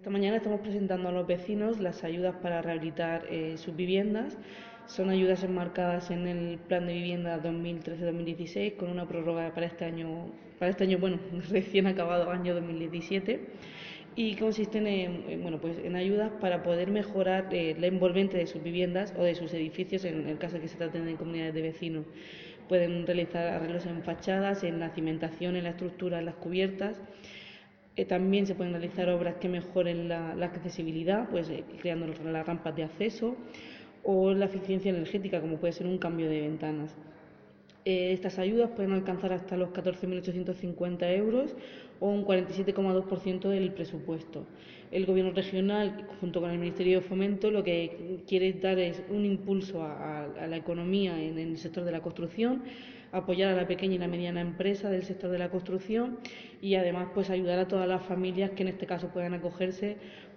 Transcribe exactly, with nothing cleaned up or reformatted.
Esta mañana estamos presentando a los vecinos las ayudas para rehabilitar eh, sus viviendas. Son ayudas enmarcadas en el Plan de Vivienda dos mil trece dos mil dieciséis con una prórroga para este año, para este año bueno, recién acabado año dos mil diecisiete, y consisten en, en, bueno, pues en ayudas para poder mejorar eh, la envolvente de sus viviendas o de sus edificios en el caso de que se traten de comunidades de vecinos. Pueden realizar arreglos en fachadas, en la cimentación, en la estructura, en las cubiertas. Eh, también se pueden realizar obras que mejoren la, la accesibilidad, pues eh, creando las rampas de acceso, o la eficiencia energética, como puede ser un cambio de ventanas. Eh, estas ayudas pueden alcanzar hasta los catorce mil ochocientos cincuenta euros o un cuarenta y siete coma dos por ciento del presupuesto. El Gobierno regional, junto con el Ministerio de Fomento, lo que quiere dar es un impulso a, a, a la economía en, en el sector de la construcción, apoyar a la pequeña y la mediana empresa del sector de la construcción y además pues ayudar a todas las familias que en este caso puedan acogerse